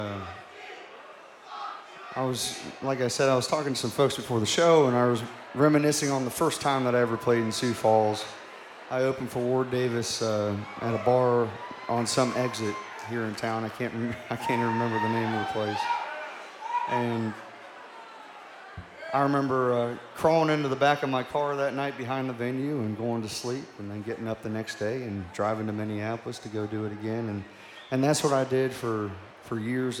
Like I said, I was talking to some folks before the show, and I was reminiscing on the first time that I ever played in Sioux Falls. I opened for Ward Davis at a bar on some exit here in town. I can't even remember the name of the place. And I remember crawling into the back of my car that night behind the venue and going to sleep, and then getting up the next day and driving to Minneapolis to go do it again. And that's what I did for years